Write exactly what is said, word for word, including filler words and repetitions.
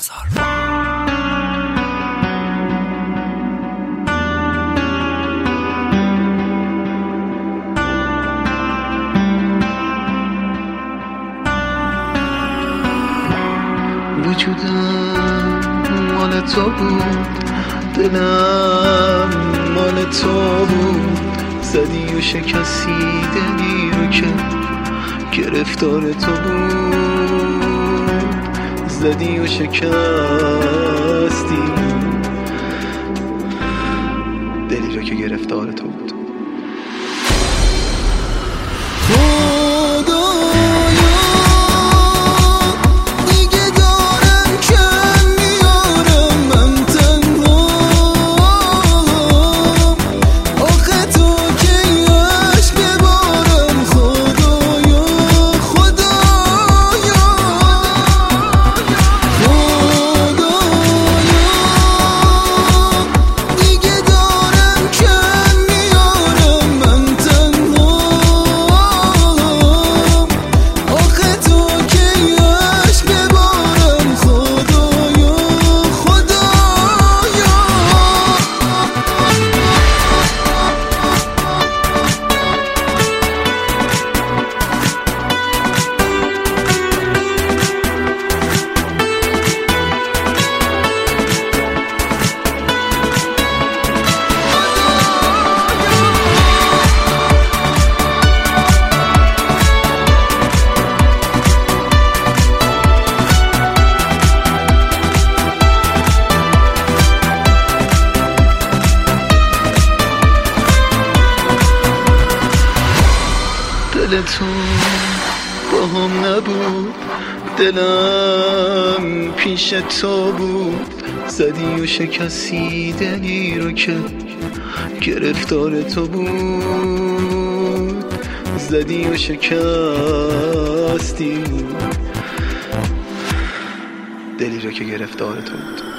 بازار. وجودم مال تو بود، دلم مال تو بود، زدی و شکستی دلی رو که گرفتار تو بود، زدی و شکستی دلی رو که گرفتار تو بود. دلتون با هم نبود، دلم پیش تو بود، زدی و شکستی دلی رو که گرفتار تو بود، زدی و شکستی دلی رو که گرفتار تو بود.